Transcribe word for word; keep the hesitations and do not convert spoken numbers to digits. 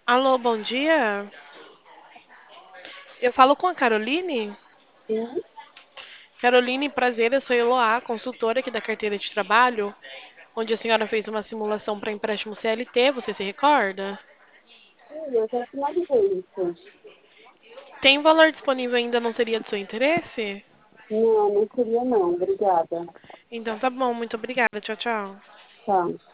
Alô, bom dia. Eu falo com a Caroline. Sim, Caroline, prazer, eu sou Eloá, consultora aqui da carteira de trabalho, onde a senhora fez uma simulação para empréstimo C L T, você se recorda? sim, eu já finalizei isso. Tem valor disponível ainda, não seria de seu interesse? Não, não queria não, obrigada. Então tá bom, muito obrigada, tchau, tchau. Tá.